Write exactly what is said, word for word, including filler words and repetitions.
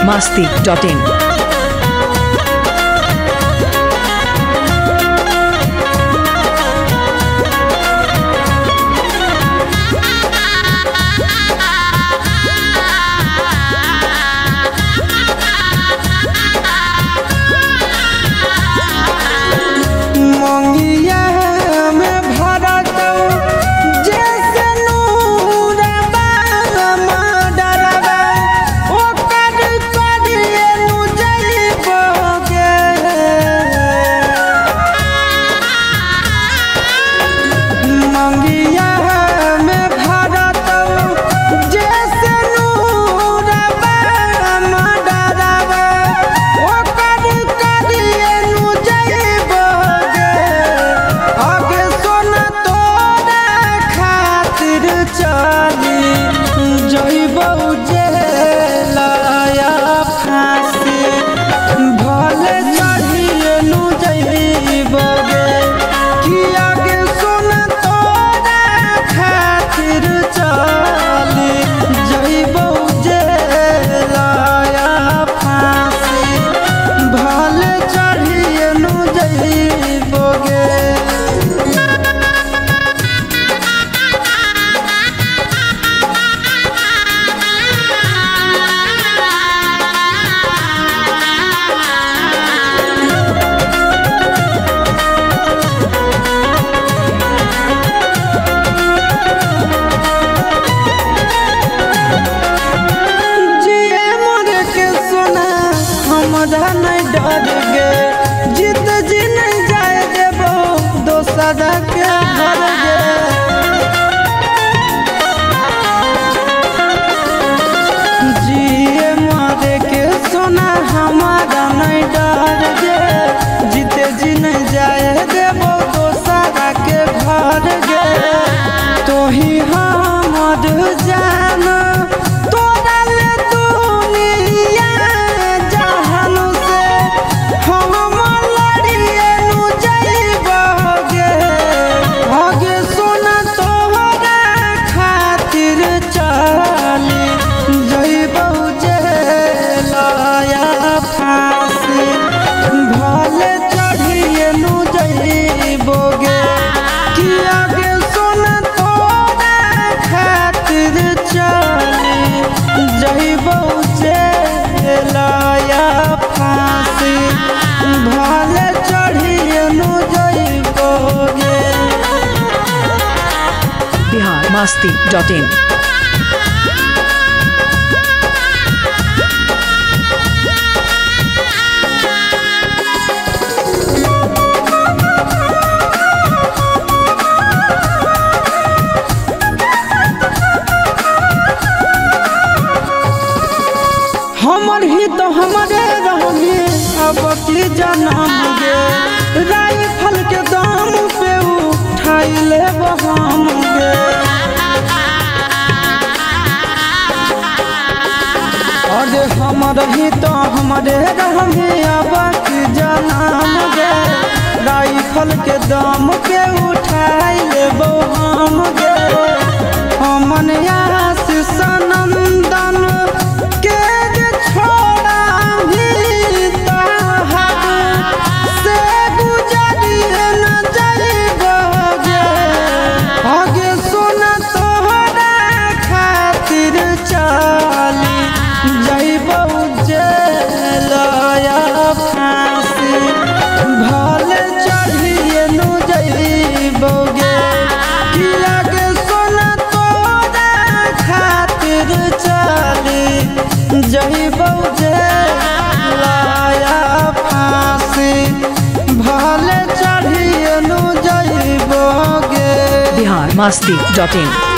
masti dot in. masti dot in. हमर ही तो हमारे रहोगे अब की जन्म गे राइफल के दाम पे उठाई ले हम गे अरे हमर ही तो हमारे रहोगे अब की जन्म गे राइफल के दाम पे उठाई ले हम गे हमन आशीष नंदन के जही बौजे लाया फांसी भले चढ़िए नु जइबोगे बिहार masti dot in.